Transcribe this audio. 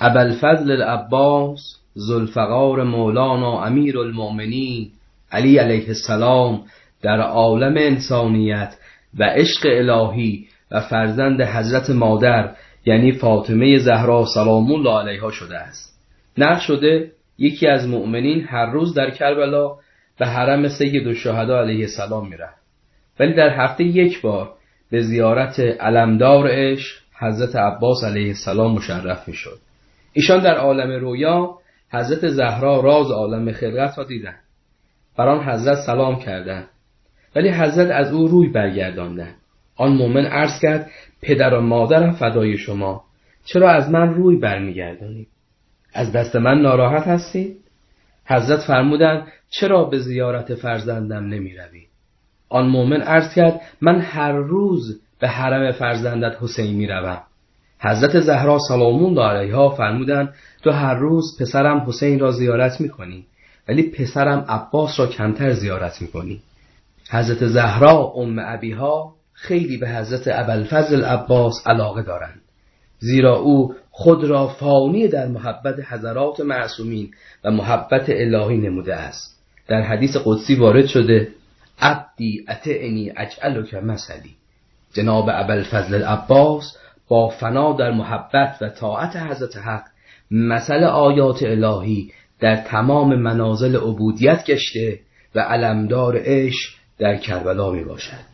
ابوالفضل العباس ذوالفقار مولانا امیر المؤمنین علی علیه السلام در عالم انسانیت و عشق الهی و فرزند حضرت مادر یعنی فاطمه زهرا سلام الله علیها شده است. نقل شده یکی از مؤمنین هر روز در کربلا به حرم سید الشهدا علیه السلام میرفت، ولی در هفته یک بار به زیارت علمدار عشق حضرت عباس علیه السلام مشرف میشد. ایشان در عالم رویا حضرت زهرا راز عالم خلقت را دیدند، بر آن حضرت سلام کردند، ولی حضرت از او روی برگرداندند. آن مومن عرض کرد پدر و مادرم فدای شما، چرا از من روی برمیگردانید؟ از دست من ناراحت هستید؟ حضرت فرمودند چرا به زیارت فرزندم نمی روی؟ آن مومن عرض کرد من هر روز به حرم فرزندت حسین می روم. حضرت زهرا سلام الله علیها فرمودند تو هر روز پسرم حسین را زیارت می کنی، ولی پسرم عباس را کمتر زیارت می کنی. حضرت زهرا ام ابیها خیلی به حضرت ابوالفضل العباس علاقه دارند، زیرا او خود را فانی در محبت حضرات معصومین و محبت الهی نموده است. در حدیث قدسی وارد شده عبدی اطعنی اجعلک مثلی. جناب ابوالفضل العباس با فنا در محبت و طاعت حضرت حق مثل آیات الهی در تمام منازل عبودیت گشته و علمدار عشق در کربلا می باشد.